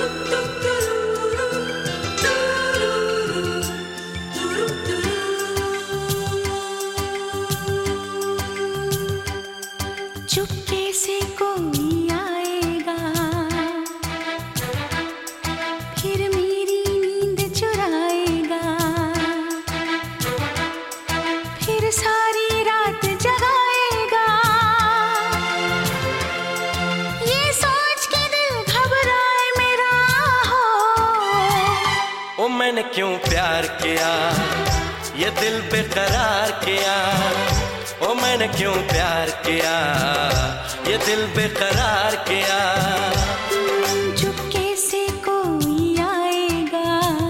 चुपके से कोई आएगा, फिर मेरी नींद चुराएगा, फिर सारी रात जगाएगा। ये सोच के दिल घबराए मेरा हो, ओ मैंने क्यों प्यार किया, ये दिल बेकरार किया। ओ मैंने क्यों प्यार किया, ये दिल बेकरार किया। चुपके से कोई आएगा,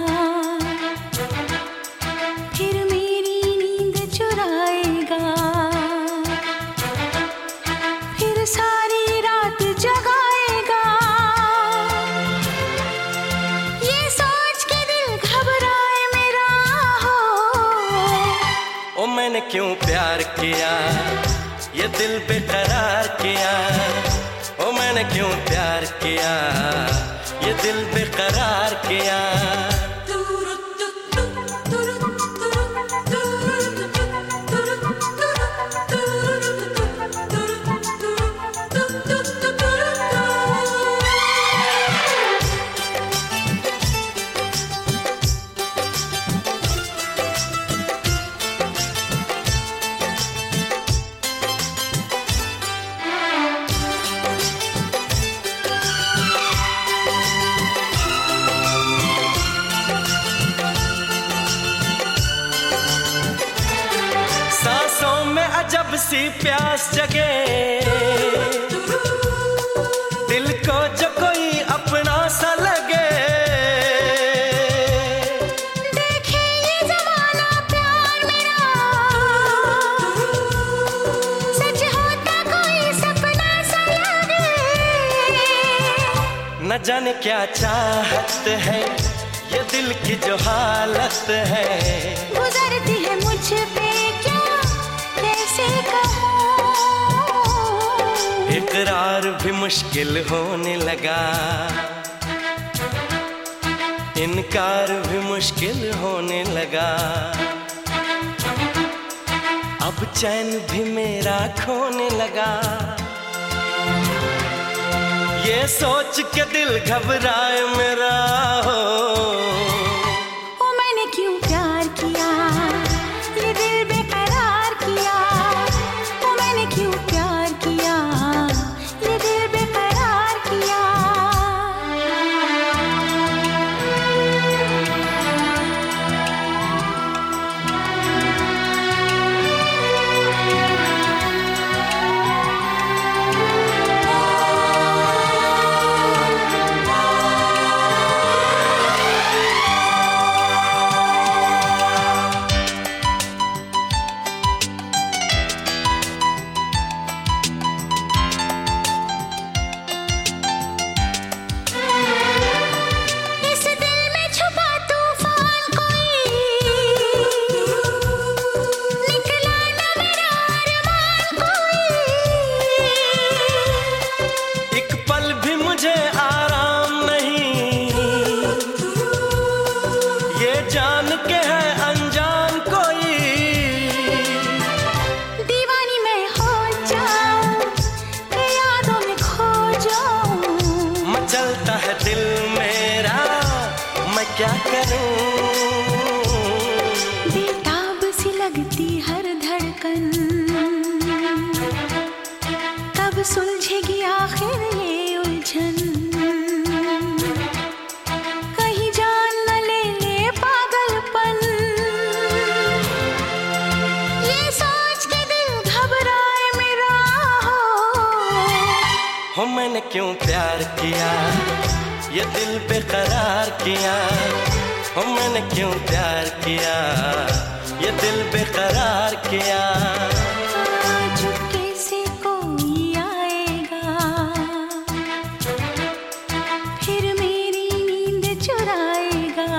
फिर मेरी नींद चुराएगा, फिर सारी रात जगाएगा। ये सोच के दिल घबराए मेरा हो, ओ मैंने क्यों प्यार किया, ये दिल बेकरार किया। ओ मैंने क्यों प्यार किया, ये दिल बेकरार किया। जब सी प्यास जगे, दिल को जो कोई अपना सा लगे। देखे ये जमाना प्यार मेरा, सच होता कोई सपना सा लगे। न जाने क्या चाहत है, ये दिल की जो हालत है। गुजरती है मुझ पे क्या कैसे कहूँ, इकरार भी मुश्किल होने लगा, इनकार भी मुश्किल होने लगा। अब चैन भी मेरा खोने लगा, ये सोच के दिल घबराए मेरा हो। ओ मैंने क्यों प्यार किया, ये दिल बेकरार किया। ओ मैंने क्यों प्यार किया, ये दिल बेकरार किया। जान के है अनजान कोई, दीवानी मैं हो जाऊं, यादों में खो जाऊं। मचलता है दिल मेरा, मैं क्या करूं। बेताब सी लगती हर धड़कन, कब सुलझेगी आखिर ये उलझन। हो मैंने क्यों प्यार किया, ये दिल बेकरार किया। हो मैंने क्यों प्यार किया, ये दिल बेकरार किया। चुपके से कोई आएगा, फिर मेरी नींद चुराएगा,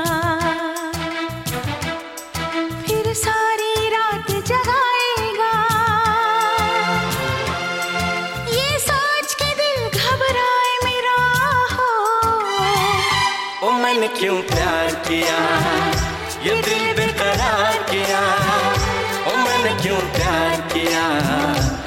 फिर सारी रात जगाएगा। ये सोच के दिल घबराए मेरा हो, क्यों प्यार किया, ये दिल बेकरार किया, ओ मैंने क्यों प्यार किया।